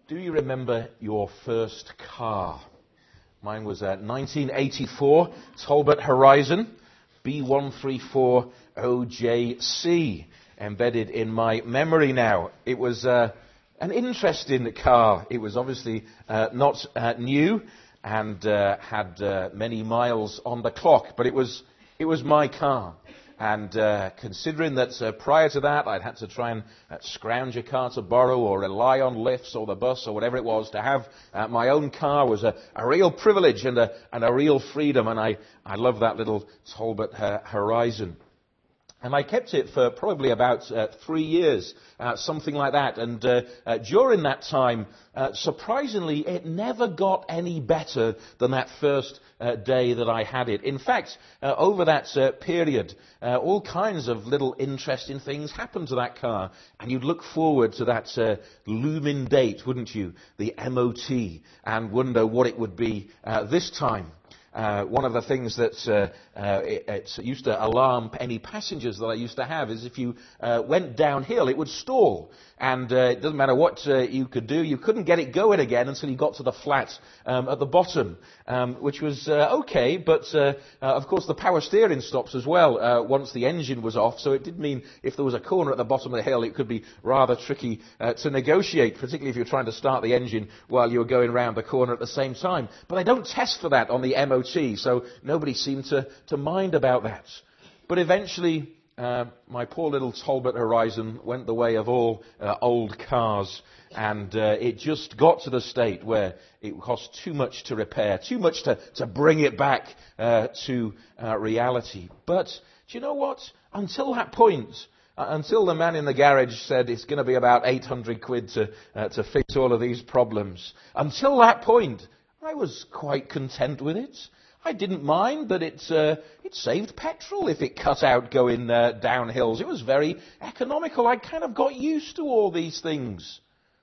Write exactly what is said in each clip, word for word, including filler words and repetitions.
Do you remember your first car? Mine was a nineteen eighty-four Talbot Horizon B one three four O J C, embedded in my memory now. It was uh, an interesting car. It was obviously uh, not uh, new and uh, had uh, many miles on the clock, but it was it was my car. And uh, considering that uh, prior to that I'd had to try and uh, scrounge a car to borrow or rely on lifts or the bus or whatever it was, to have uh, my own car was a, a real privilege and a, and a real freedom. And I, I love that little Talbot uh, Horizon. And I kept it for probably about uh, three years, uh, something like that. And uh, uh, during that time, uh, surprisingly, it never got any better than that first uh, day that I had it. In fact, uh, over that uh, period, uh, all kinds of little interesting things happened to that car. And you'd look forward to that uh, looming date, wouldn't you? The M O T, and wonder what it would be uh, this time. Uh, one of the things that uh, uh, it, it used to alarm any passengers that I used to have is if you uh, went downhill, it would stall. And uh, it doesn't matter what uh, you could do, you couldn't get it going again until you got to the flat um, at the bottom, um, which was uh, okay, but uh, uh, of course the power steering stops as well uh, once the engine was off, so it did mean if there was a corner at the bottom of the hill, it could be rather tricky uh, to negotiate, particularly if you're trying to start the engine while you're going round the corner at the same time. But they don't test for that on the M O T, so nobody seemed to, to mind about that. But eventually, uh, my poor little Talbot Horizon went the way of all uh, old cars, and uh, it just got to the state where it cost too much to repair, too much to, to bring it back uh, to uh, reality. But do you know what? Until that point, uh, until the man in the garage said it's going to be about eight hundred quid to, uh, to fix all of these problems, until that point, I was quite content with it. I didn't mind that it, uh, it saved petrol if it cut out going uh, down hills. It was very economical. I kind of got used to all these things.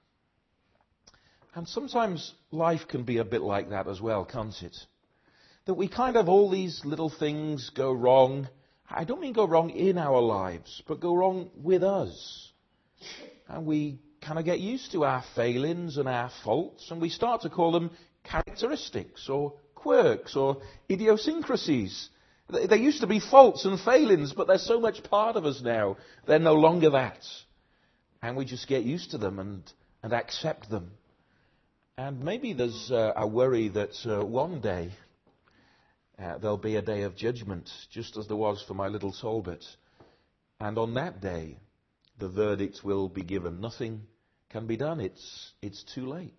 And sometimes life can be a bit like that as well, can't it? That we kind of, all these little things go wrong. I don't mean go wrong in our lives, but go wrong with us. And we kind of get used to our failings and our faults, and we start to call them characteristics or quirks or idiosyncrasies. They used to be faults and failings, but they're so much part of us now. They're no longer that. And we just get used to them and, and accept them. And maybe there's uh, a worry that uh, one day uh, there'll be a day of judgment, just as there was for my little Talbot. And on that day, the verdict will be given. Nothing can be done. It's, it's too late.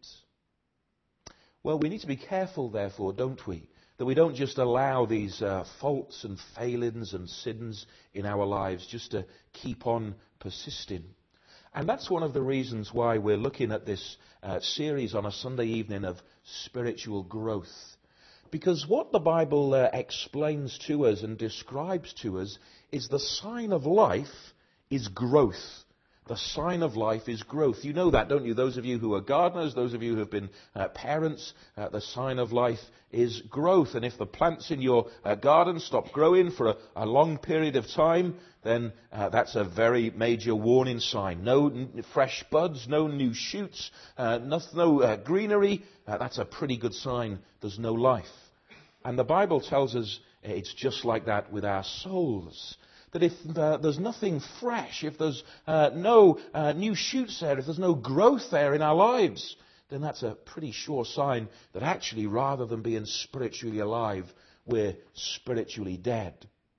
Well, we need to be careful, therefore, don't we, that we don't just allow these uh, faults and failings and sins in our lives just to keep on persisting. And that's one of the reasons why we're looking at this uh, series on a Sunday evening of spiritual growth. Because what the Bible uh, explains to us and describes to us is the sign of life is growth. The sign of life is growth. You know that, don't you? Those of you who are gardeners, those of you who have been uh, parents, uh, the sign of life is growth. And if the plants in your uh, garden stop growing for a, a long period of time, then uh, that's a very major warning sign. No n- fresh buds, no new shoots, uh, no, no uh, greenery. Uh, that's a pretty good sign there's no life. And the Bible tells us it's just like that with our souls. That if uh, there's nothing fresh, if there's uh, no uh, new shoots there, if there's no growth there in our lives, then that's a pretty sure sign that actually, rather than being spiritually alive, we're spiritually dead.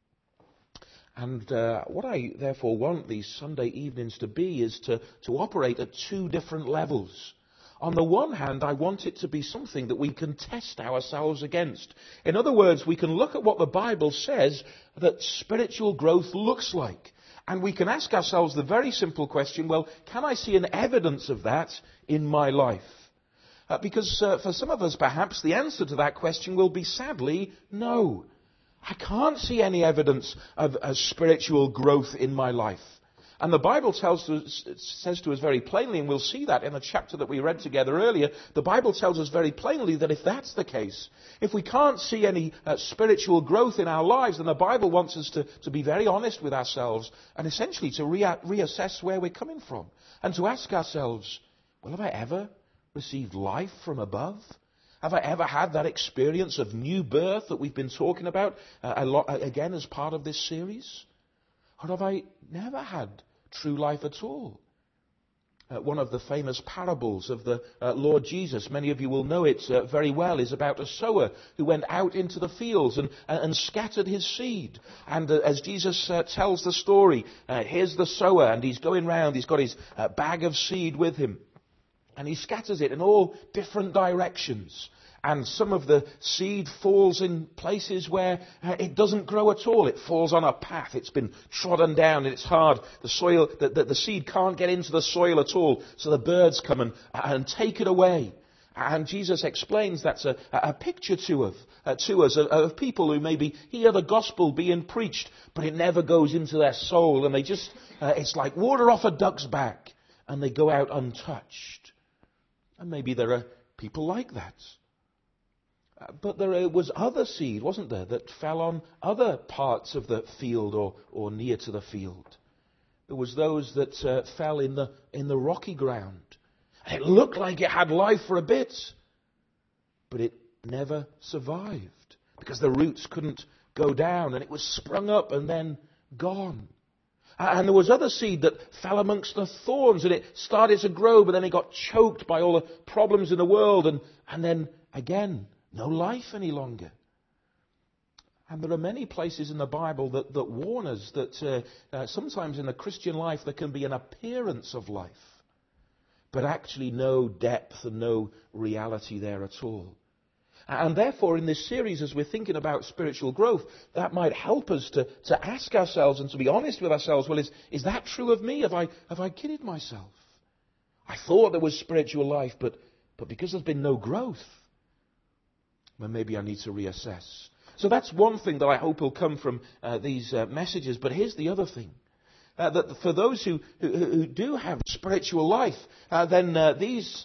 And uh, what I therefore want these Sunday evenings to be is to, to operate at two different levels. On the one hand, I want it to be something that we can test ourselves against. In other words, we can look at what the Bible says that spiritual growth looks like. And we can ask ourselves the very simple question, well, can I see an evidence of that in my life? Uh, because uh, for some of us, perhaps, the answer to that question will be, sadly, no. I can't see any evidence of, of spiritual growth in my life. And the Bible tells us, says to us very plainly, and we'll see that in the chapter that we read together earlier, the Bible tells us very plainly that if that's the case, if we can't see any uh, spiritual growth in our lives, then the Bible wants us to, to be very honest with ourselves and essentially to rea- reassess where we're coming from and to ask ourselves, well, have I ever received life from above? Have I ever had that experience of new birth that we've been talking about uh, a lot, again as part of this series? Or have I never had true life at all? Uh, one of the famous parables of the uh, Lord Jesus, many of you will know it uh, very well, is about a sower who went out into the fields and, and, and scattered his seed. And uh, as Jesus uh, tells the story, uh, here's the sower, and he's going round, he's got his uh, bag of seed with him. And he scatters it in all different directions. And some of the seed falls in places where uh, it doesn't grow at all. It falls on a path. It's been trodden down and it's hard. The soil, the, the, the seed can't get into the soil at all. So the birds come and, and take it away. And Jesus explains that's a, a picture to, of, uh, to us of, of people who maybe hear the gospel being preached, but it never goes into their soul. And they just, uh, it's like water off a duck's back. And they go out untouched. And maybe there are people like that. But there was other seed, wasn't there, that fell on other parts of the field or, or near to the field. There was those that uh, fell in the in the rocky ground. It looked like it had life for a bit, but it never survived because the roots couldn't go down and it was sprung up and then gone. And there was other seed that fell amongst the thorns and it started to grow, but then it got choked by all the problems in the world and, and then again, no life any longer. And there are many places in the Bible that, that warn us that uh, uh, sometimes in the Christian life there can be an appearance of life, but actually no depth and no reality there at all. And therefore in this series, as we're thinking about spiritual growth, that might help us to, to ask ourselves and to be honest with ourselves, well, is, is that true of me? Have I, have I kidded myself? I thought there was spiritual life, but, but because there's been no growth, well, maybe I need to reassess. So that's one thing that I hope will come from uh, these uh, messages. But here's the other thing. Uh, that for those who, who, who do have spiritual life, uh, then uh, these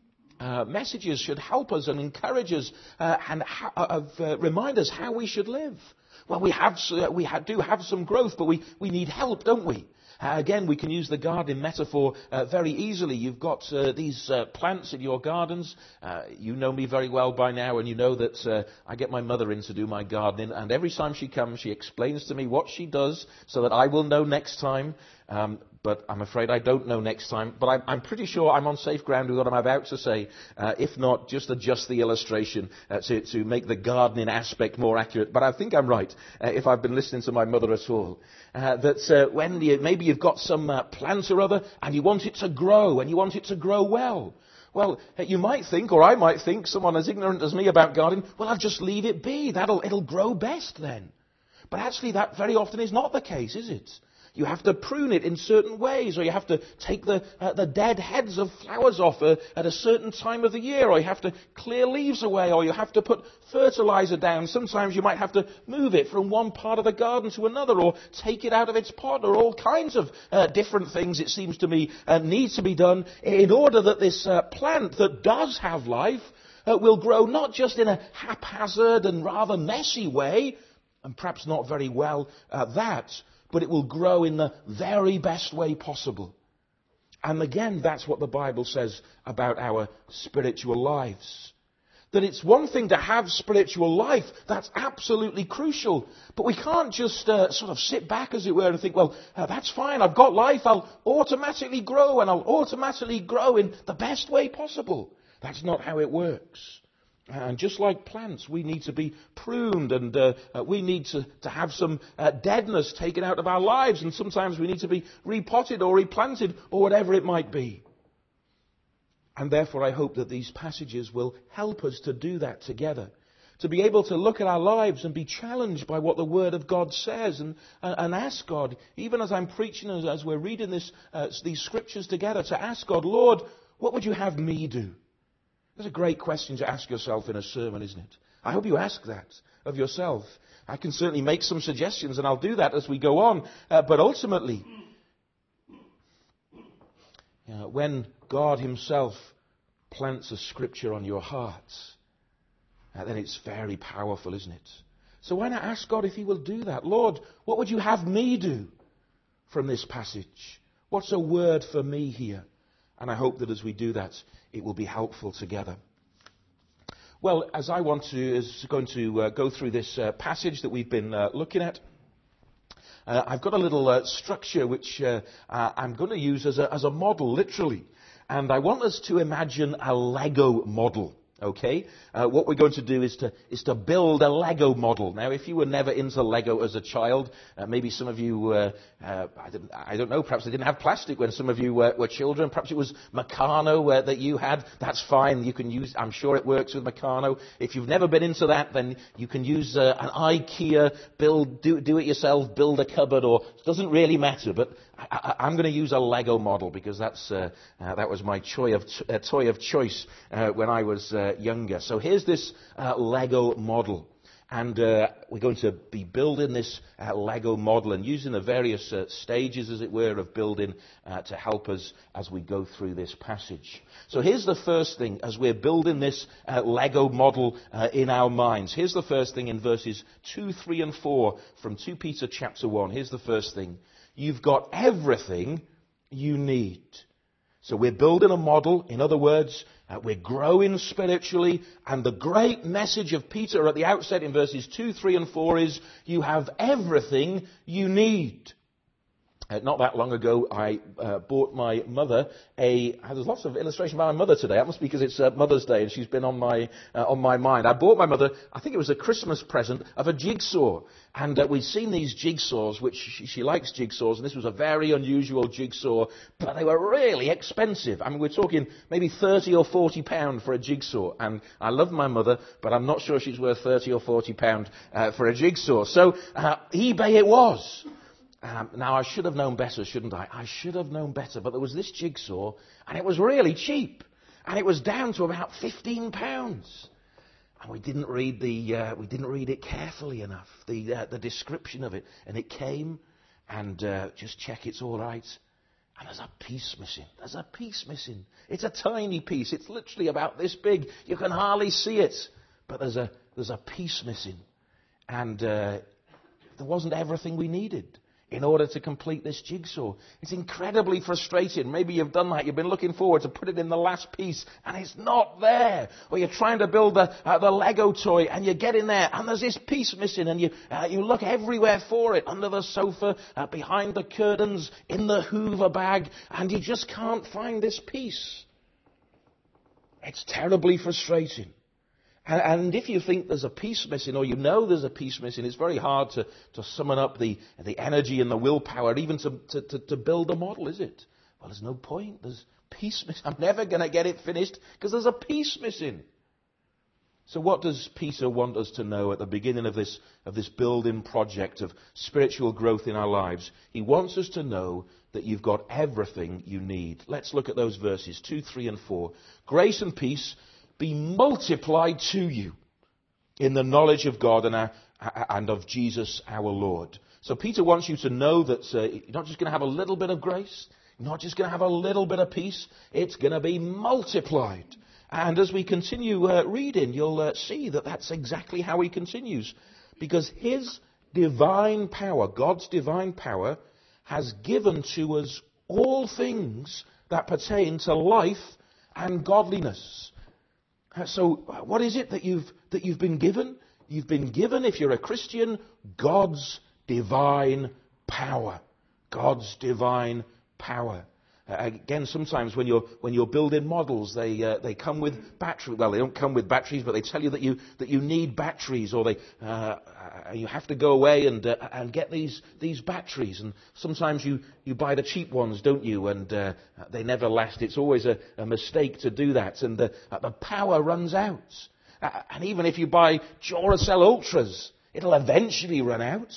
uh, messages should help us and encourage us uh, and ha- uh, uh, remind us how we should live. Well, we have uh, we ha- do have some growth, but we, we need help, don't we? Uh, again, we can use the gardening metaphor uh, very easily. You've got uh, these uh, plants in your gardens. Uh, you know me very well by now, and you know that uh, I get my mother in to do my gardening. And every time she comes, she explains to me what she does so that I will know next time. Um, but I'm afraid I don't know next time. But I'm, I'm pretty sure I'm on safe ground with what I'm about to say. Uh, if not, just adjust the illustration uh, to, to make the gardening aspect more accurate. But I think I'm right, uh, if I've been listening to my mother at all. Uh, that uh, when you, maybe you've got some uh, plant or other and you want it to grow and you want it to grow well. Well, you might think, or I might think, someone as ignorant as me about gardening, well, I'll just leave it be. That'll, it'll grow best then. But actually that very often is not the case, is it? You have to prune it in certain ways, or you have to take the uh, the dead heads of flowers off uh, at a certain time of the year, or you have to clear leaves away, or you have to put fertilizer down. Sometimes you might have to move it from one part of the garden to another, or take it out of its pot, or all kinds of uh, different things, it seems to me, uh, need to be done in order that this uh, plant that does have life uh, will grow not just in a haphazard and rather messy way, and perhaps not very well at that, but it will grow in the very best way possible. And again, that's what the Bible says about our spiritual lives. That it's one thing to have spiritual life, that's absolutely crucial. But we can't just uh, sort of sit back, as it were, and think, well, uh, that's fine, I've got life, I'll automatically grow, and I'll automatically grow in the best way possible. That's not how it works. And just like plants, we need to be pruned, and uh, uh, we need to, to have some uh, deadness taken out of our lives, and sometimes we need to be repotted or replanted or whatever it might be. And therefore I hope that these passages will help us to do that together, to be able to look at our lives and be challenged by what the Word of God says, and, uh, and ask God, even as I'm preaching, as, as we're reading this, uh, these scriptures together, to ask God, Lord, what would you have me do? That's a great question to ask yourself in a sermon, isn't it? I hope you ask that of yourself. I can certainly make some suggestions, and I'll do that as we go on. Uh, but ultimately, uh, when God himself plants a scripture on your hearts, uh, then it's very powerful, isn't it? So why not ask God if he will do that? Lord, what would you have me do from this passage? What's a word for me here? And I hope that as we do that, it will be helpful together. Well, as I want to, is going to uh, go through this uh, passage that we've been uh, looking at, uh, I've got a little uh, structure which uh, uh, I'm going to use as a, as a model, literally. And I want us to imagine a Lego model. Okay, uh, what we're going to do is to is to build a Lego model. Now, if you were never into Lego as a child, uh, maybe some of you, uh, uh, I, didn't, I don't know, perhaps they didn't have plastic when some of you uh, were children. Perhaps it was Meccano uh, that you had. That's fine. You can use. I'm sure it works with Meccano. If you've never been into that, then you can use uh, an IKEA build, do do it yourself, build a cupboard, or it doesn't really matter. But I, I, I'm going to use a Lego model because that's uh, uh, that was my toy of uh, toy of choice uh, when I was uh, younger. So here's this uh, Lego model, and uh, we're going to be building this uh, Lego model and using the various uh, stages, as it were, of building uh, to help us as we go through this passage. So here's the first thing as we're building this uh, Lego model uh, in our minds. Here's the first thing in verses two, three, and four from Second Peter chapter one. Here's the first thing. You've got everything you need. So we're building a model. In other words, uh, we're growing spiritually. And the great message of Peter at the outset in verses two, three, and four is, you have everything you need. Uh, not that long ago, I uh, bought my mother a... There's lots of illustration about my mother today. That must be because it's uh, Mother's Day and she's been on my uh, on my mind. I bought my mother, I think it was a Christmas present, of a jigsaw. And uh, we'd seen these jigsaws, which she, she likes jigsaws, and this was a very unusual jigsaw, but they were really expensive. I mean, we're talking maybe thirty or forty pounds for a jigsaw. And I love my mother, but I'm not sure she's worth thirty or forty pounds uh, for a jigsaw. So uh, eBay it was. Um, now, I should have known better, shouldn't I? I should have known better, but there was this jigsaw, and it was really cheap, and it was down to about fifteen pounds. And we didn't read the, uh, we didn't read it carefully enough, the uh, the description of it, and it came, and uh, just check it's all right, and there's a piece missing. There's a piece missing. It's a tiny piece. It's literally about this big. You can hardly see it, but there's a there's a piece missing, and uh, there wasn't everything we needed in order to complete this jigsaw. It's incredibly frustrating. Maybe you've done that. You've been looking forward to put it in the last piece, and it's not there. Or you're trying to build the, uh, the Lego toy, and you get in there, and there's this piece missing, and you uh, you look everywhere for it, under the sofa, uh, behind the curtains, in the Hoover bag, and you just can't find this piece. It's terribly frustrating. And if you think there's a piece missing, or you know there's a piece missing, it's very hard to, to summon up the, the energy and the willpower even to, to, to, to build a model, is it? Well, there's no point. There's a piece missing. I'm never going to get it finished because there's a piece missing. So what does Peter want us to know at the beginning of this, of this building project of spiritual growth in our lives? He wants us to know that you've got everything you need. Let's look at those verses, two, three, and four. Grace and peace be multiplied to you in the knowledge of God and, our, and of Jesus our Lord. So Peter wants you to know that uh, you're not just going to have a little bit of grace, you're not just going to have a little bit of peace, it's going to be multiplied. And as we continue uh, reading, you'll uh, see that that's exactly how he continues. Because his divine power, God's divine power, has given to us all things that pertain to life and godliness. So what is it that you've that you've been given? You've been given, if you're a Christian, God's divine power. God's divine power. Uh, again, sometimes when you're when you're building models, they uh, they come with batteries. Well, they don't come with batteries, but they tell you that you that you need batteries, or they uh, uh, you have to go away and uh, and get these these batteries. And sometimes you, you buy the cheap ones, don't you? And uh, they never last. It's always a, a mistake to do that, and the uh, the power runs out. Uh, and even if you buy Duracell Ultras, it'll eventually run out.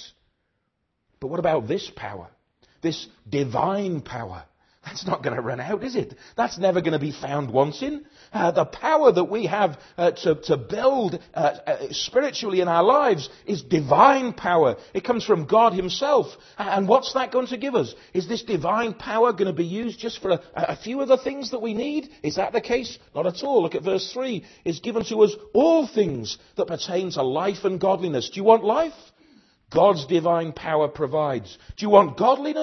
But what about this power? This divine power? That's not going to run out, is it? That's never going to be found wanting. Uh, the power that we have uh, to, to build uh, uh, spiritually in our lives is divine power. It comes from God himself. And what's that going to give us? Is this divine power going to be used just for a, a few of the things that we need? Is that the case? Not at all. Look at verse three. It's given to us all things that pertain to life and godliness. Do you want life? God's divine power provides. Do you want godliness?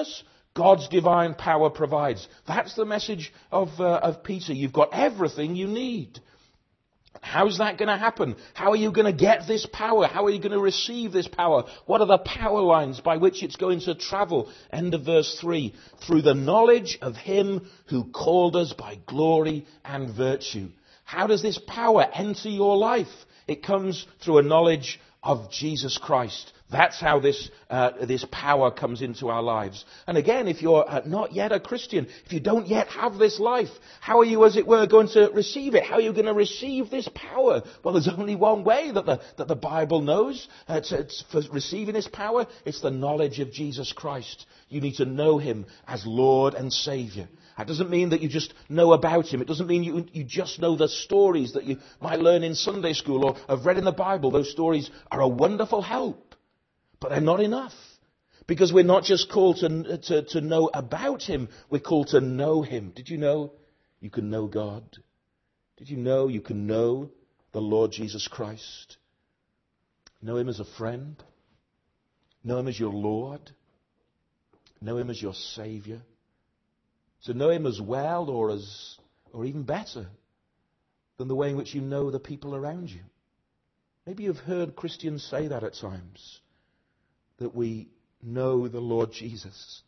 God's divine power provides. That's the message of, uh, of Peter. You've got everything you need. How's that going to happen? How are you going to get this power? How are you going to receive this power? What are the power lines by which it's going to travel? End of verse three. Through the knowledge of him who called us by glory and virtue. How does this power enter your life? It comes through a knowledge of Jesus Christ. That's how this uh, this power comes into our lives. And again, if you're uh, not yet a Christian, if you don't yet have this life, how are you, as it were, going to receive it? How are you going to receive this power? Well, there's only one way that the that the Bible knows uh, it's, it's for receiving this power. It's the knowledge of Jesus Christ. You need to know him as Lord and Saviour. That doesn't mean that you just know about him. It doesn't mean you, you just know the stories that you might learn in Sunday school or have read in the Bible. Those stories are a wonderful help, but they're not enough. Because we're not just called to, to, to know about him, we're called to know him. Did you know you can know God? Did you know you can know the Lord Jesus Christ? Know him as a friend. Know him as your Lord. Know him as your Saviour. To know him as well or as, or even better than the way in which you know the people around you. Maybe you've heard Christians say that at times, that we know the Lord Jesus.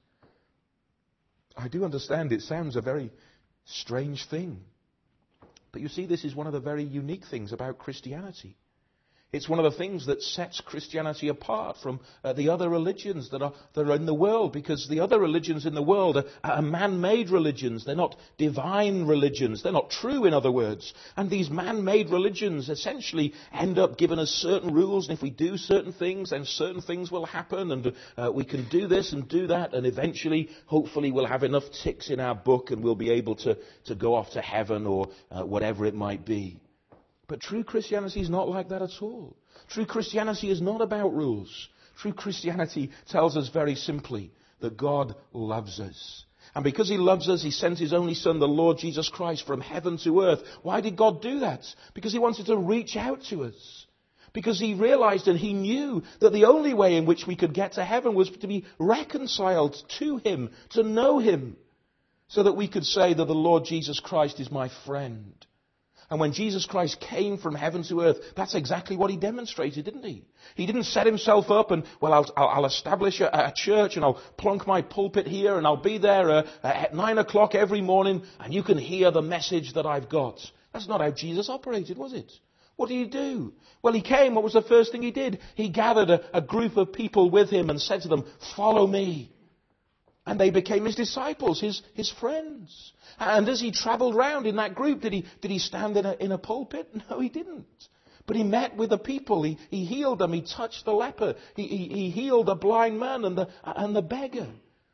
I do understand it sounds a very strange thing. But you see, this is one of the very unique things about Christianity. It's one of the things that sets Christianity apart from uh, the other religions that are, that are in the world, because the other religions in the world are, are man-made religions. They're not divine religions. They're not true, in other words. And these man-made religions essentially end up giving us certain rules, and if we do certain things, then certain things will happen, and uh, we can do this and do that, and eventually, hopefully, we'll have enough ticks in our book and we'll be able to, to go off to heaven or uh, whatever it might be. But true Christianity is not like that at all. True Christianity is not about rules. True Christianity tells us very simply that God loves us. And because he loves us, he sent his only Son, the Lord Jesus Christ, from heaven to earth. Why did God do that? Because he wanted to reach out to us. Because he realized and he knew that the only way in which we could get to heaven was to be reconciled to him, to know him, so that we could say that the Lord Jesus Christ is my friend. And when Jesus Christ came from heaven to earth, that's exactly what he demonstrated, didn't he? He didn't set himself up and, well, I'll, I'll establish a, a church and I'll plonk my pulpit here and I'll be there uh, at nine o'clock every morning and you can hear the message that I've got. That's not how Jesus operated, was it? What did he do? Well, he came. What was the first thing he did? He gathered a, a group of people with him and said to them, follow me. And they became his disciples, his, his friends. And as he travelled round in that group, did he, did he stand in a, in a pulpit? No, he didn't. But he met with the people. He, he healed them. He touched the leper. He, he, he healed the blind man and the, and the beggar.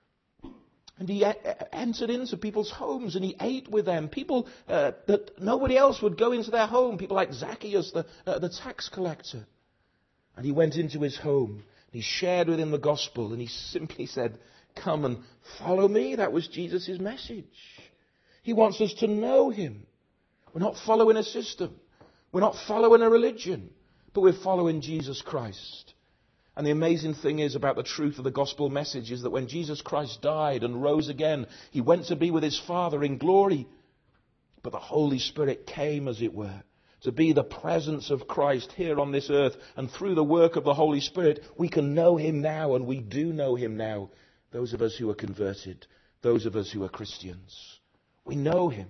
And he e- entered into people's homes and he ate with them. People uh, that nobody else would go into their home. People like Zacchaeus, the, uh, the tax collector. And he went into his home. And he shared with him the gospel. And he simply said, come and follow me. That was Jesus' message. He wants us to know him. We're not following a system. We're not following a religion. But we're following Jesus Christ. And the amazing thing is about the truth of the gospel message is that when Jesus Christ died and rose again, he went to be with his Father in glory. But the Holy Spirit came, as it were, to be the presence of Christ here on this earth. And through the work of the Holy Spirit, we can know him now, and we do know him now. Those of us who are converted, those of us who are Christians, we know him.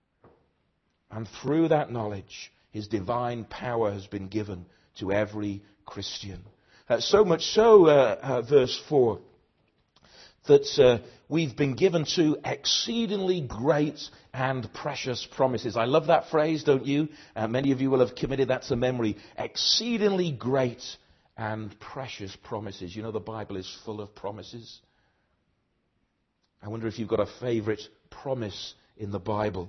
And through that knowledge, his divine power has been given to every Christian. Uh, so much so, uh, uh, verse four, that uh, we've been given to exceedingly great and precious promises. I love that phrase, don't you? Uh, many of you will have committed that to memory. Exceedingly great and precious promises. You know, the Bible is full of promises. I wonder if you've got a favourite promise in the Bible.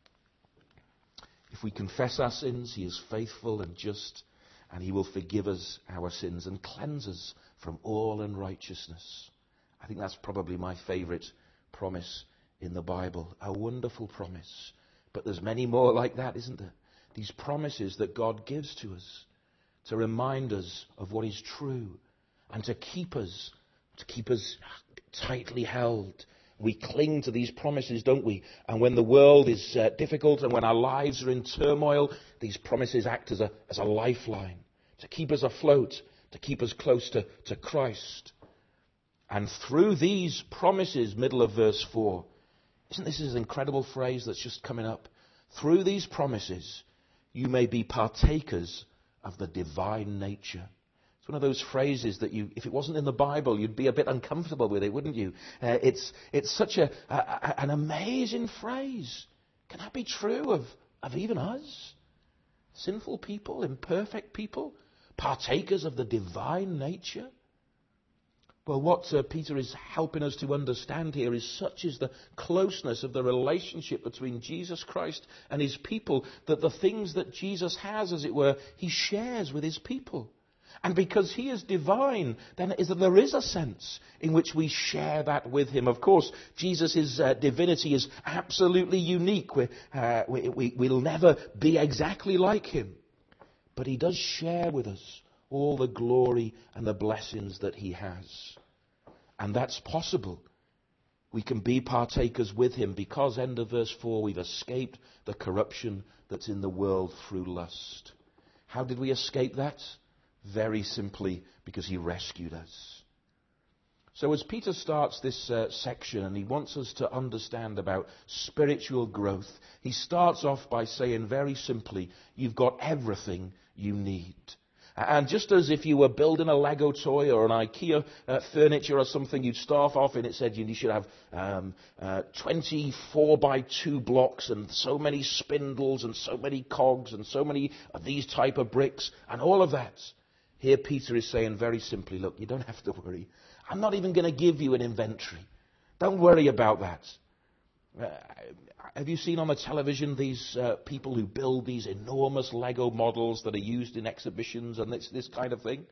If we confess our sins, he is faithful and just, and he will forgive us our sins and cleanse us from all unrighteousness. I think that's probably my favourite promise in the Bible. A wonderful promise. But there's many more like that, isn't there? These promises that God gives to us to remind us of what is true and to keep us, to keep us tightly held. We cling to these promises, don't we? And when the world is uh, difficult and when our lives are in turmoil, these promises act as a, as a lifeline to keep us afloat, to keep us close to, to Christ. And through these promises, middle of verse four, isn't this an incredible phrase that's just coming up? Through these promises, you may be partakers of the divine nature. It's one of those phrases that you, if it wasn't in the Bible, you'd be a bit uncomfortable with it, wouldn't you? Uh, it's it's such a, a an amazing phrase. Can that be true of, of even us? Sinful people, imperfect people, partakers of the divine nature? Well, what uh, Peter is helping us to understand here is such is the closeness of the relationship between Jesus Christ and his people that the things that Jesus has, as it were, he shares with his people. And because he is divine, then it is that there is a sense in which we share that with him. Of course, Jesus' uh, divinity is absolutely unique. We, uh, we, we, we'll never be exactly like him. But he does share with us all the glory and the blessings that he has. And that's possible. We can be partakers with him because, end of verse four, we've escaped the corruption that's in the world through lust. How did we escape that? Very simply, because he rescued us. So as Peter starts this uh, section and he wants us to understand about spiritual growth, he starts off by saying very simply, you've got everything you need. And just as if you were building a Lego toy or an IKEA uh, furniture or something, you'd start off and it said you should have um, uh, twenty-four by two blocks and so many spindles and so many cogs and so many of these type of bricks and all of that. Here Peter is saying very simply, look, you don't have to worry. I'm not even going to give you an inventory. Don't worry about that. Uh, have you seen on the television these uh, people who build these enormous Lego models that are used in exhibitions and this, this kind of thing?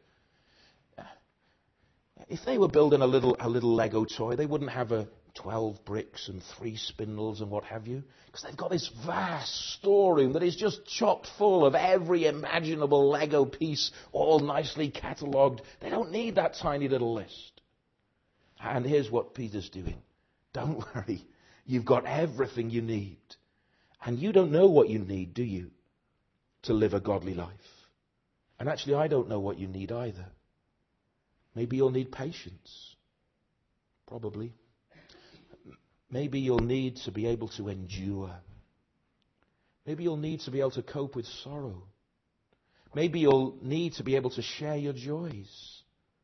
If they were building a little a little Lego toy, they wouldn't have a twelve bricks and three spindles and what have you, because they've got this vast storeroom that is just chock full of every imaginable Lego piece, all nicely catalogued. They don't need that tiny little list. And here's what Peter's doing. Don't worry. You've got everything you need. And you don't know what you need, do you, to live a godly life? And actually, I don't know what you need either. Maybe you'll need patience. Probably. Maybe you'll need to be able to endure. Maybe you'll need to be able to cope with sorrow. Maybe you'll need to be able to share your joys.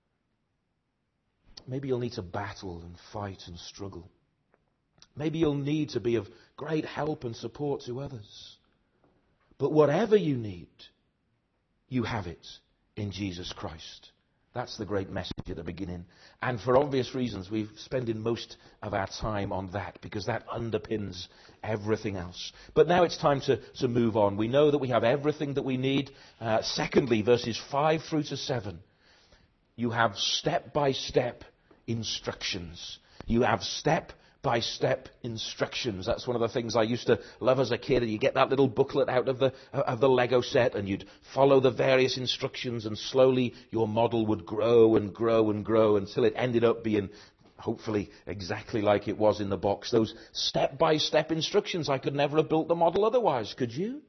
Maybe you'll need to battle and fight and struggle. Maybe you'll need to be of great help and support to others. But whatever you need, you have it in Jesus Christ. That's the great message at the beginning. And for obvious reasons, we're spending most of our time on that, because that underpins everything else. But now it's time to, to move on. We know that we have everything that we need. Uh, secondly, verses five through to seven. You have step-by-step instructions. You have step step-by-step instructions. That's one of the things I used to love as a kid. You get that little booklet out of the of the Lego set and you'd follow the various instructions, and slowly your model would grow and grow and grow until it ended up being hopefully exactly like it was in the box. Those step-by-step instructions, I could never have built the model otherwise, could you?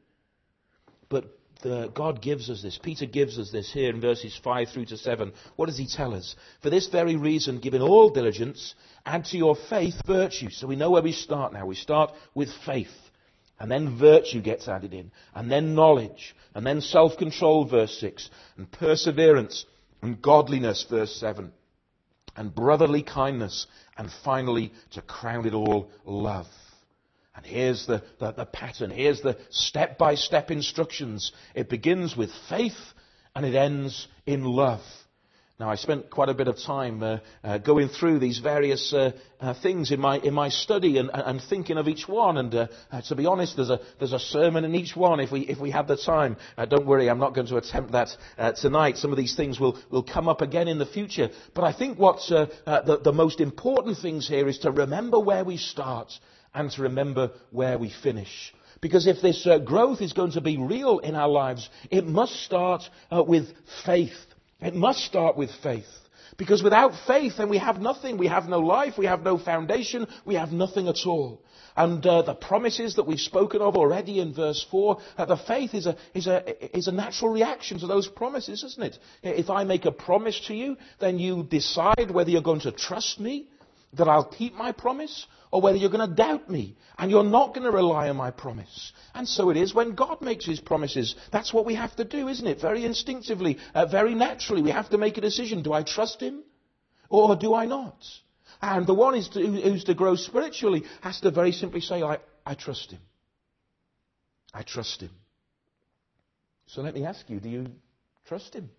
But The, God gives us this. Peter gives us this here in verses five through to seven. What does he tell us? For this very reason, give in all diligence, add to your faith virtue. So we know where we start now. We start with faith. And then virtue gets added in. And then knowledge. And then self-control, verse six. And perseverance. And godliness, verse seven. And brotherly kindness. And finally, to crown it all, love. And here's the, the, the pattern. Here's the step-by-step instructions. It begins with faith and it ends in love. Now, I spent quite a bit of time uh, uh, going through these various uh, uh, things in my in my study and, and thinking of each one. And uh, uh, to be honest, there's a there's a sermon in each one if we if we have the time. Uh, don't worry, I'm not going to attempt that uh, tonight. Some of these things will, will come up again in the future. But I think what's uh, uh, the, the most important things here is to remember where we start and to remember where we finish. Because if this uh, growth is going to be real in our lives, it must start uh, with faith. It must start with faith. Because without faith, then we have nothing. We have no life. We have no foundation. We have nothing at all. And uh, the promises that we've spoken of already in verse four, uh, the faith is a, is, a, is a natural reaction to those promises, isn't it? If I make a promise to you, then you decide whether you're going to trust me, that I'll keep my promise, or whether you're going to doubt me, and you're not going to rely on my promise. And so it is when God makes his promises. That's what we have to do, isn't it? Very instinctively, uh, very naturally, we have to make a decision. Do I trust him, or do I not? And the one who's to, who's to grow spiritually has to very simply say, I, I trust him. I trust him. So let me ask you, do you trust him?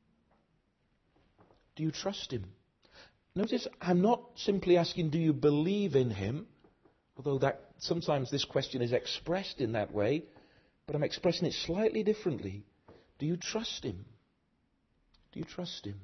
Do you trust him? Notice, I'm not simply asking, do you believe in him? Although that sometimes this question is expressed in that way, but I'm expressing it slightly differently. Do you trust him? Do you trust him?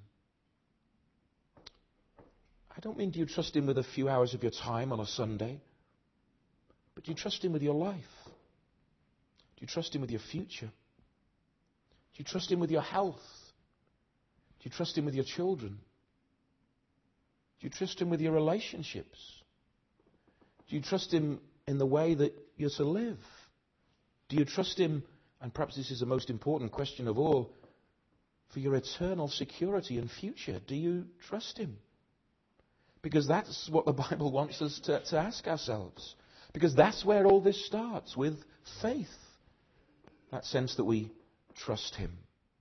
I don't mean do you trust him with a few hours of your time on a Sunday, but do you trust him with your life? Do you trust him with your future? Do you trust him with your health? Do you trust him with your children? Do you trust him with your relationships? Do you trust him in the way that you're to live? Do you trust him, and perhaps this is the most important question of all, for your eternal security and future? Do you trust him? Because that's what the Bible wants us to, to ask ourselves. Because that's where all this starts, with faith. That sense that we trust him.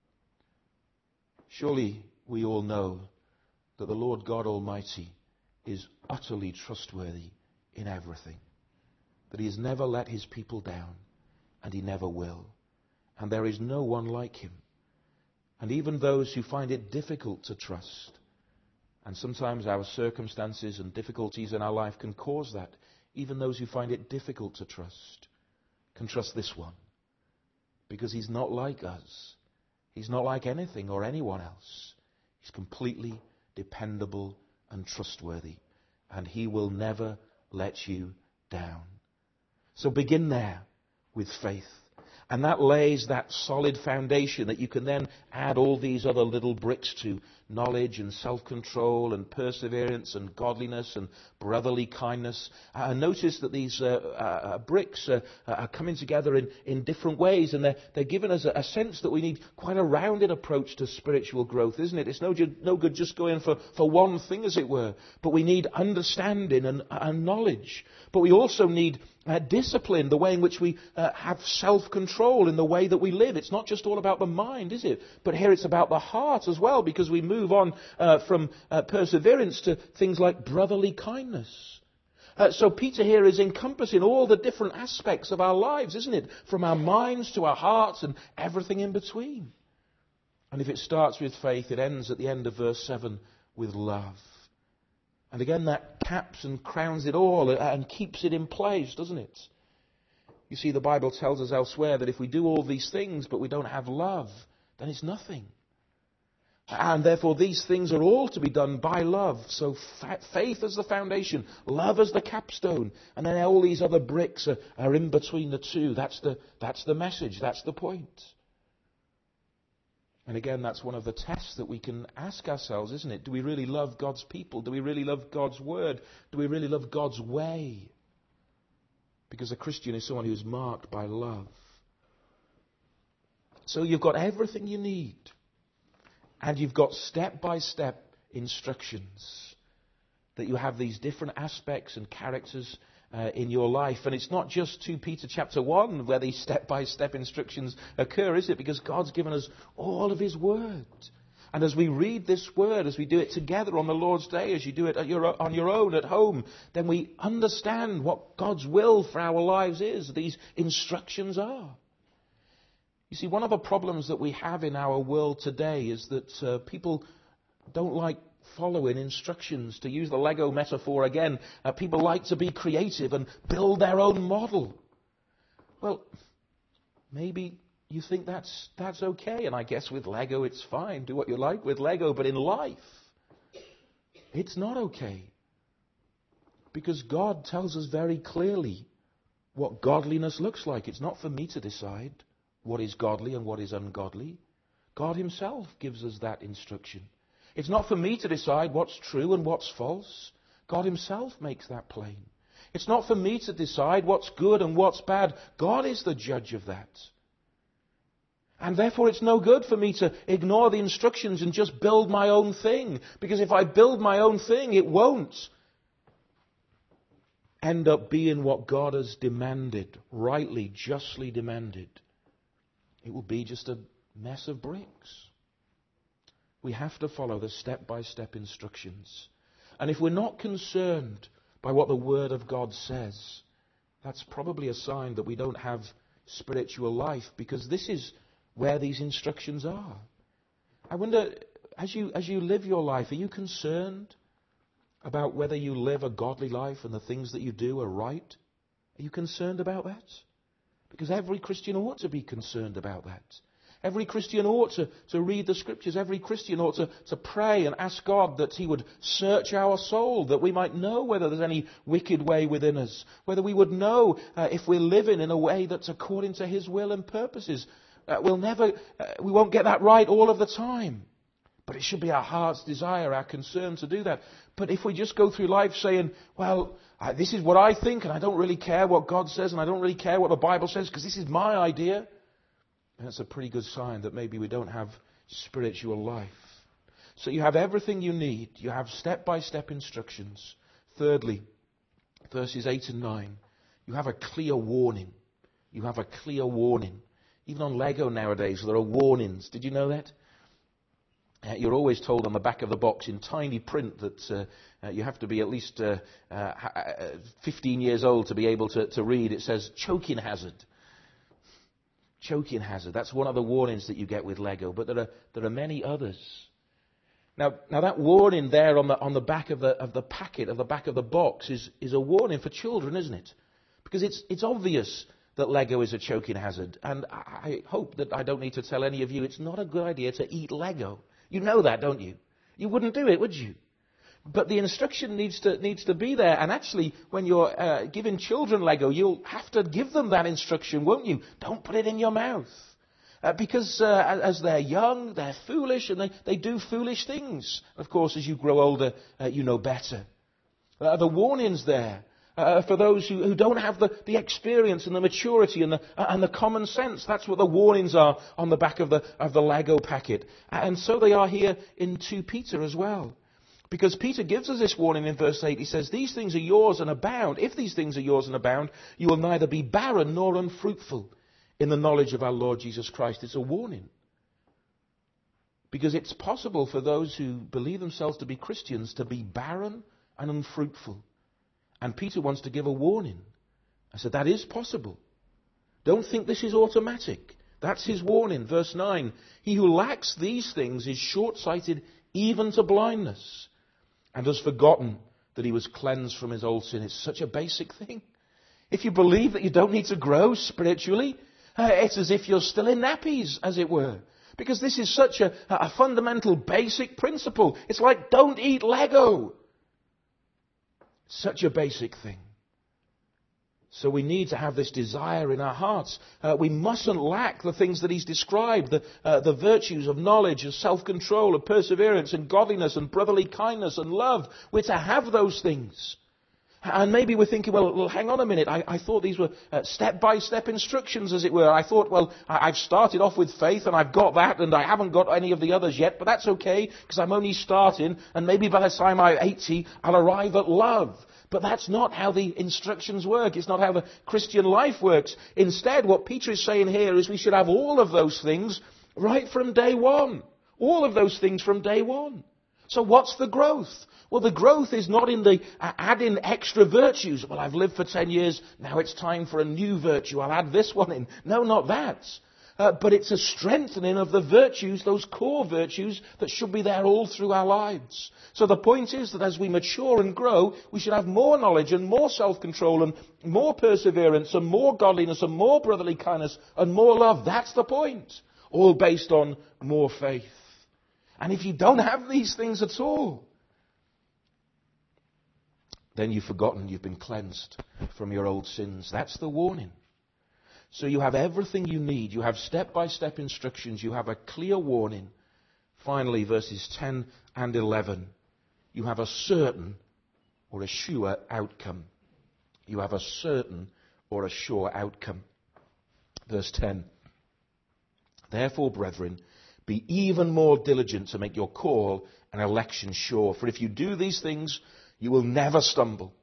Surely we all know that the Lord God Almighty is utterly trustworthy in everything. That he has never let his people down, and he never will. And there is no one like him. And even those who find it difficult to trust, and sometimes our circumstances and difficulties in our life can cause that, even those who find it difficult to trust, can trust this one. Because he's not like us. He's not like anything or anyone else. He's completely dependable and trustworthy, and he will never let you down. So begin there with faith, and that lays that solid foundation that you can then add all these other little bricks to: knowledge and self-control and perseverance and godliness and brotherly kindness. Uh, notice that these uh, uh, bricks uh, are coming together in, in different ways, and they're, they're giving us a, a sense that we need quite a rounded approach to spiritual growth, isn't it? It's no, ju- no good just going for, for one thing, as it were, but we need understanding and, and knowledge. But we also need uh, discipline, the way in which we uh, have self-control in the way that we live. It's not just all about the mind, is it? But here it's about the heart as well, because we move on uh, from uh, perseverance to things like brotherly kindness. Uh, so Peter here is encompassing all the different aspects of our lives, isn't it? From our minds to our hearts and everything in between. And if it starts with faith, it ends at the end of verse seven with love. And again, that caps and crowns it all and keeps it in place, doesn't it? You see, the Bible tells us elsewhere that if we do all these things but we don't have love, then it's nothing. And therefore these things are all to be done by love. So fa- faith as the foundation, love as the capstone, and then all these other bricks are, are in between the two. That's the, that's the message, that's the point. And again, that's one of the tests that we can ask ourselves, isn't it? Do we really love God's people? Do we really love God's word? Do we really love God's way? Because a Christian is someone who's marked by love. So you've got everything you need. And you've got step-by-step instructions. That you have these different aspects and characters uh, in your life. And it's not just two Peter chapter one where these step-by-step instructions occur, is it? Because God's given us all of his word. And as we read this word, as we do it together on the Lord's Day, as you do it at your, on your own at home, then we understand what God's will for our lives is. These instructions are. You see, one of the problems that we have in our world today is that uh, people don't like following instructions. To use the Lego metaphor again, uh, people like to be creative and build their own model. Well, maybe you think that's that's okay, and I guess with Lego it's fine. Do what you like with Lego, but in life, it's not okay. Because God tells us very clearly what godliness looks like. It's not for me to decide what is godly and what is ungodly. God himself gives us that instruction. It's not for me to decide what's true and what's false. God himself makes that plain. It's not for me to decide what's good and what's bad. God is the judge of that. And therefore it's no good for me to ignore the instructions and just build my own thing. Because if I build my own thing, it won't end up being what God has demanded, rightly, justly demanded. It will be just a mess of bricks. We have to follow the step-by-step instructions. And if we're not concerned by what the Word of God says, that's probably a sign that we don't have spiritual life, because this is where these instructions are. I wonder, as you, as you live your life, are you concerned about whether you live a godly life and the things that you do are right? Are you concerned about that? Because every Christian ought to be concerned about that. Every Christian ought to, to read the Scriptures. Every Christian ought to, to pray and ask God that he would search our soul, that we might know whether there's any wicked way within us, whether we would know uh, if we're living in a way that's according to his will and purposes. Uh, we'll never, uh, we won't get that right all of the time. But it should be our heart's desire, our concern to do that. But if we just go through life saying, well, uh, this is what I think, and I don't really care what God says, and I don't really care what the Bible says, because this is my idea, that's a pretty good sign that maybe we don't have spiritual life. So you have everything you need. You have step-by-step instructions. Thirdly, verses eight and nine, you have a clear warning. You have a clear warning. Even on Lego nowadays, there are warnings. Did you know that? Uh, you're always told on the back of the box in tiny print that uh, uh, you have to be at least uh, uh, fifteen years old to be able to, to read. It says choking hazard. Choking hazard. That's one of the warnings that you get with Lego, but there are there are many others. Now, now that warning there on the on the back of the of the packet, of the back of the box, is is a warning for children, isn't it? Because it's it's obvious that Lego is a choking hazard, and I hope that I don't need to tell any of you it's not a good idea to eat Lego. You know that, don't you? You wouldn't do it, would you? But the instruction needs to needs to be there. And actually, when you're uh, giving children Lego, you'll have to give them that instruction, won't you? Don't put it in your mouth. Uh, because uh, as they're young, they're foolish, and they, they do foolish things. Of course, as you grow older, uh, you know better. Uh, the warning's there. Uh, for those who, who don't have the, the experience and the maturity and the, uh, and the common sense. That's what the warnings are on the back of the, of the Lego packet. And so they are here in Second Peter as well. Because Peter gives us this warning in verse eight. He says, these things are yours and abound. If these things are yours and abound, you will neither be barren nor unfruitful in the knowledge of our Lord Jesus Christ. It's a warning. Because it's possible for those who believe themselves to be Christians to be barren and unfruitful. And Peter wants to give a warning. I said, that is possible. Don't think this is automatic. That's his warning. Verse nine, he who lacks these things is short-sighted even to blindness, and has forgotten that he was cleansed from his old sin. It's such a basic thing. If you believe that you don't need to grow spiritually, uh, it's as if you're still in nappies, as it were. Because this is such a, a fundamental, basic principle. It's like, don't eat Lego. Such a basic thing. So we need to have this desire in our hearts. Uh, we mustn't lack the things that he's described, the, uh, the virtues of knowledge, of self-control, of perseverance, and godliness, and brotherly kindness, and love. We're to have those things. And maybe we're thinking, well, well hang on a minute. I, I thought these were uh, step-by-step instructions, as it were. I thought, well, I, I've started off with faith, and I've got that, and I haven't got any of the others yet, but that's okay, because I'm only starting, and maybe by the time I'm eighty, I'll arrive at love. But that's not how the instructions work. It's not how the Christian life works. Instead, what Peter is saying here is we should have all of those things right from day one. All of those things from day one. So what's the growth? Well, the growth is not in the uh, adding extra virtues. Well, I've lived for ten years. Now it's time for a new virtue. I'll add this one in. No, not that. Uh, but it's a strengthening of the virtues, those core virtues that should be there all through our lives. So the point is that as we mature and grow, we should have more knowledge and more self-control and more perseverance and more godliness and more brotherly kindness and more love. That's the point. All based on more faith. And if you don't have these things at all, then you've forgotten you've been cleansed from your old sins. That's the warning. So you have everything you need. You have step-by-step instructions. You have a clear warning Finally, verses ten and eleven. You have a certain or a sure outcome. You have a certain or a sure outcome. Verse ten. Therefore, brethren, be even more diligent to make your call and election sure. For if you do these things, you will never stumble.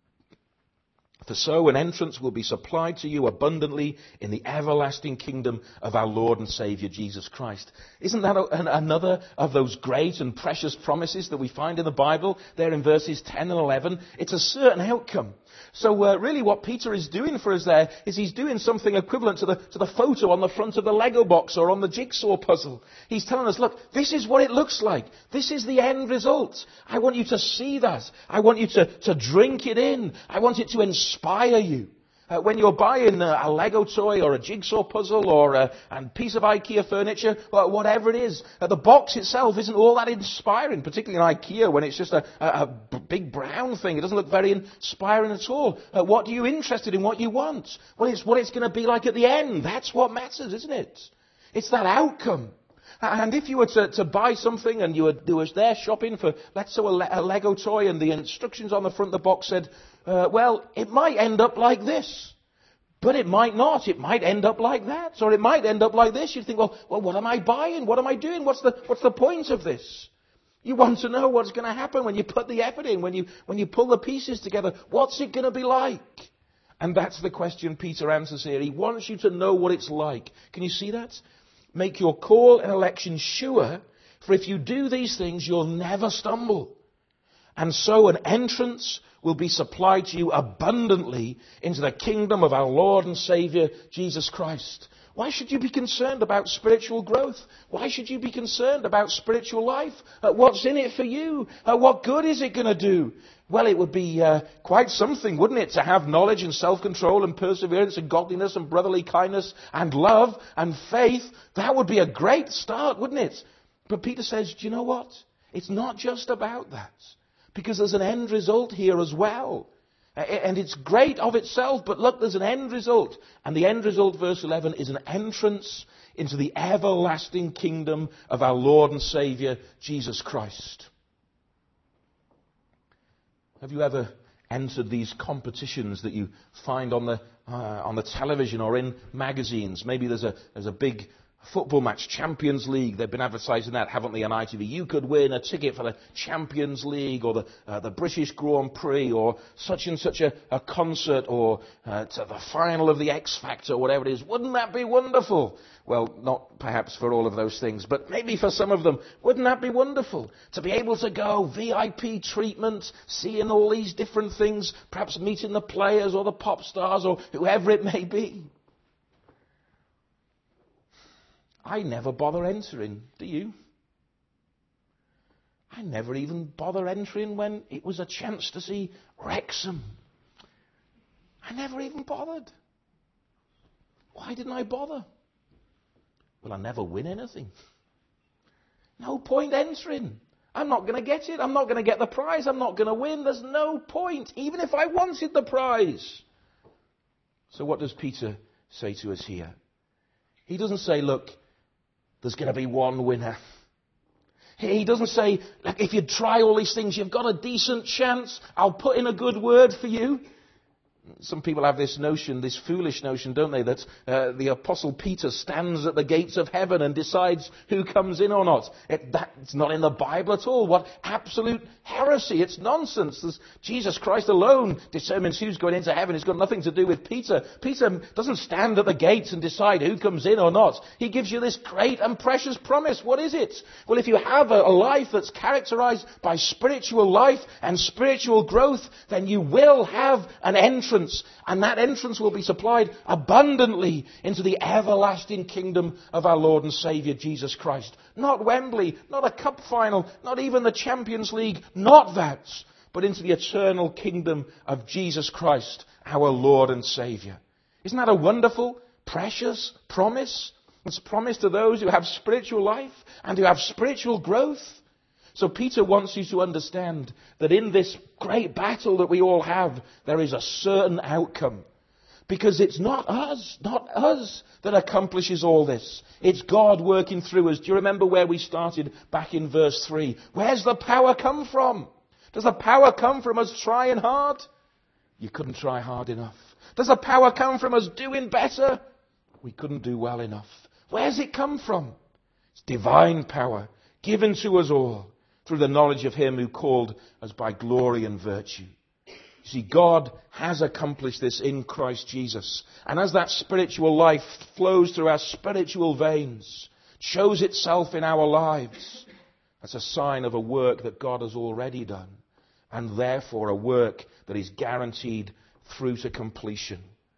For so an entrance will be supplied to you abundantly in the everlasting kingdom of our Lord and Saviour Jesus Christ. Isn't that a, an, another of those great and precious promises that we find in the Bible there in verses ten and eleven? It's a certain outcome. So uh, really what Peter is doing for us there is he's doing something equivalent to the, to the photo on the front of the Lego box or on the jigsaw puzzle. He's telling us, look, this is what it looks like. This is the end result. I want you to see that. I want you to, to drink it in. I want it to inspire you. Uh, when you're buying a, a Lego toy or a jigsaw puzzle or a, a piece of IKEA furniture, or whatever it is, uh, the box itself isn't all that inspiring, particularly in IKEA when it's just a, a, a big brown thing. It doesn't look very inspiring at all. Uh, what are you interested in? What you want? Well, it's what it's going to be like at the end. That's what matters, isn't it? It's that outcome. And if you were to, to buy something and you were, you were there shopping for, let's say, a, Le- a Lego toy, and the instructions on the front of the box said, uh, well, it might end up like this, but it might not. It might end up like that, or it might end up like this. You'd think, well, well, what am I buying? What am I doing? What's the, what's the point of this? You want to know what's going to happen when you put the effort in, when you, when you pull the pieces together. What's it going to be like? And that's the question Peter answers here. He wants you to know what it's like. Can you see that? Make your call and election sure, for if you do these things, you'll never stumble. And so an entrance will be supplied to you abundantly into the kingdom of our Lord and Saviour, Jesus Christ. Why should you be concerned about spiritual growth? Why should you be concerned about spiritual life? Uh, what's in it for you? Uh, what good is it going to do? Well, it would be uh, quite something, wouldn't it, to have knowledge and self-control and perseverance and godliness and brotherly kindness and love and faith. That would be a great start, wouldn't it? But Peter says, do you know what? It's not just about that. Because there's an end result here as well. And it's great of itself, but look, there's an end result. And the end result, verse eleven, is an entrance into the everlasting kingdom of our Lord and Saviour, Jesus Christ. Have you ever entered these competitions that you find on the uh, on the television or in magazines? Maybe there's a there's a big football match, Champions League. They've been advertising that, haven't they, on I T V? You could win a ticket for the Champions League or the uh, the British Grand Prix or such and such a, a concert or uh, to the final of the X Factor, whatever it is. Wouldn't that be wonderful? Well, not perhaps for all of those things, but maybe for some of them. Wouldn't that be wonderful? To be able to go V I P treatment, seeing all these different things, perhaps meeting the players or the pop stars or whoever it may be. I never bother entering, do you? I never even bother entering when it was a chance to see Wrexham. I never even bothered. Why didn't I bother? Well, I never win anything. No point entering. I'm not going to get it. I'm not going to get the prize. I'm not going to win. There's no point, even if I wanted the prize. So what does Peter say to us here? He doesn't say, look, there's going to be one winner. He doesn't say, like, if you try all these things, you've got a decent chance. I'll put in a good word for you. Some people have this notion, this foolish notion, don't they, that uh, the Apostle Peter stands at the gates of heaven and decides who comes in or not. It, that's not in the Bible at all. What absolute heresy. It's nonsense. There's Jesus Christ alone determines who's going into heaven. It's got nothing to do with Peter. Peter doesn't stand at the gates and decide who comes in or not. He gives you this great and precious promise. What is it? Well, if you have a, a life that's characterized by spiritual life and spiritual growth, then you will have an entrance. And that entrance will be supplied abundantly into the everlasting kingdom of our Lord and Saviour, Jesus Christ. Not Wembley, not a cup final, not even the Champions League, not that, but into the eternal kingdom of Jesus Christ, our Lord and Saviour. Isn't that a wonderful, precious promise? It's promised to those who have spiritual life and who have spiritual growth. So Peter wants you to understand that in this great battle that we all have, there is a certain outcome. Because it's not us, not us that accomplishes all this. It's God working through us. Do you remember where we started back in verse three? Where's the power come from? Does the power come from us trying hard? You couldn't try hard enough. Does the power come from us doing better? We couldn't do well enough. Where's it come from? It's divine power given to us all through the knowledge of him who called us by glory and virtue. You see, God has accomplished this in Christ Jesus. And as that spiritual life flows through our spiritual veins, shows itself in our lives, that's a sign of a work that God has already done. And therefore a work that is guaranteed through to completion.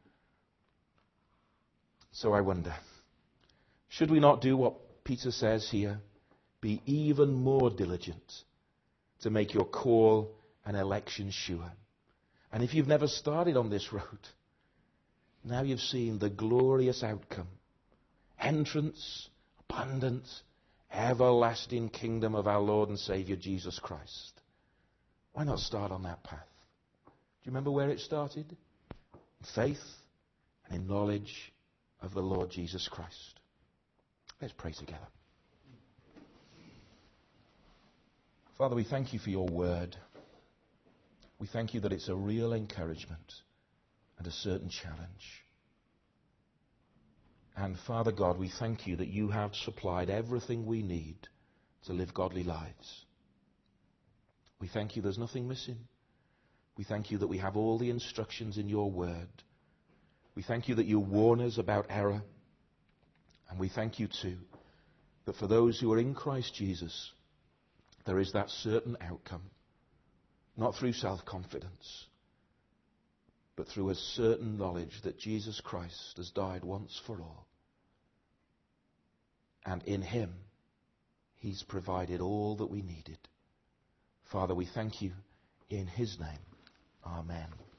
So I wonder, should we not do what Peter says here? Be even more diligent to make your call and election sure. And if you've never started on this road, now you've seen the glorious outcome. Entrance, abundant, everlasting kingdom of our Lord and Saviour Jesus Christ. Why not start on that path? Do you remember where it started? In faith and in knowledge of the Lord Jesus Christ. Let's pray together. Father, we thank you for your word. We thank you that it's a real encouragement and a certain challenge. And Father God, we thank you that you have supplied everything we need to live godly lives. We thank you there's nothing missing. We thank you that we have all the instructions in your word. We thank you that you warn us about error. And we thank you too that for those who are in Christ Jesus, there is that certain outcome. Not through self-confidence, but through a certain knowledge that Jesus Christ has died once for all. And in him, he's provided all that we needed. Father, we thank you in his name. Amen.